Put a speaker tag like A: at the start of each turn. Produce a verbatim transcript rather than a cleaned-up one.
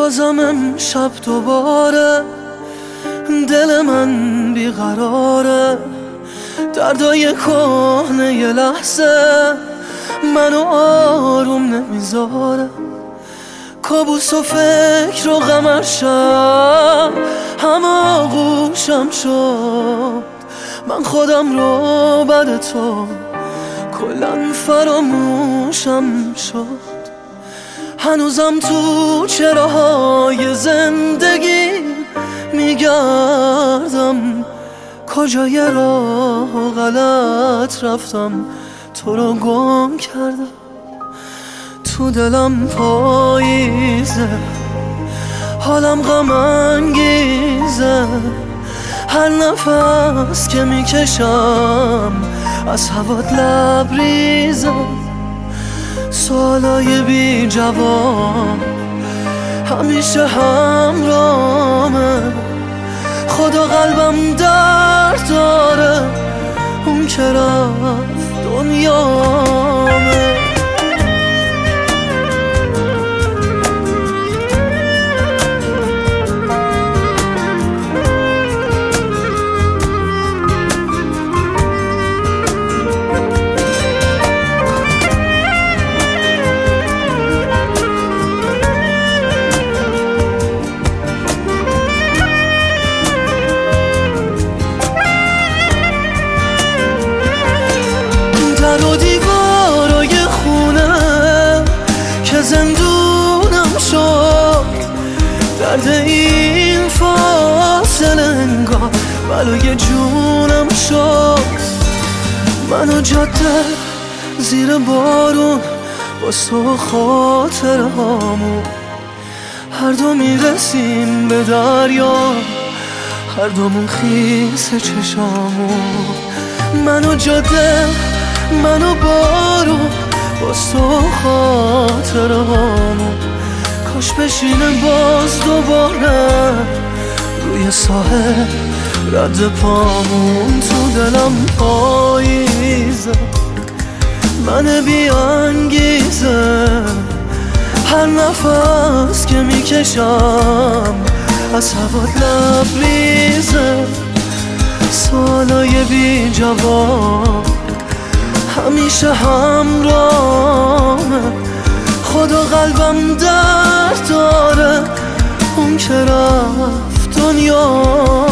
A: بازم امشب دوباره دل من بیقراره، دردای کهنه یه لحظه منو آروم نمیذاره. کابوس و فکر و غمشم همه آغوشم شد، من خودم رو بعد تو کلن فراموشم شد. هنوزم تو چراهای زندگی میگردم، کجای راه غلط رفتم تو رو گم کردم. تو دلم پاییزه، حالم غم انگیزه، هر نفس که میکشم از هوات لبریزه. سوالای بی جواب همیشه همراهمه، خدا قلبم درد داره، اون که رفت دنیامه. در و دیوارای خونه که زندونم شد، درد این فاصله انگار بلای جونم شد. من و جاده زیر بارون باز تو خاطره هامون، هر دو میرسیم به دریا، هر دومون خیس چشامون. من و جاده، من و بارون باز تو خاطره هامون، کاش بشینه باز دوباره روی ساحل رد پامون. تو دلم پاییزه، من بی انگیزه، هر نفس که میکشم از هوات لبریزه. سوالای بی جواب همیشه همراهمه، خدا قلبم درد داره، اون که رفت دنیا